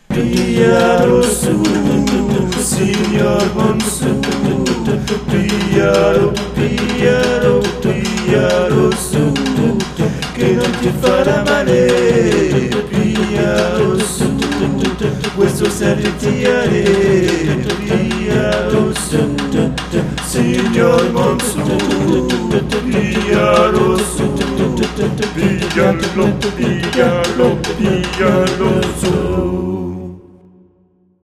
Piglialo su, signor Monsu, piglialo, piglialo, piglialo su, che non ti farà male, piglialo su, questo serviziale, piglialo su, signor Monsu, piglialo su, piglialo, piglialo.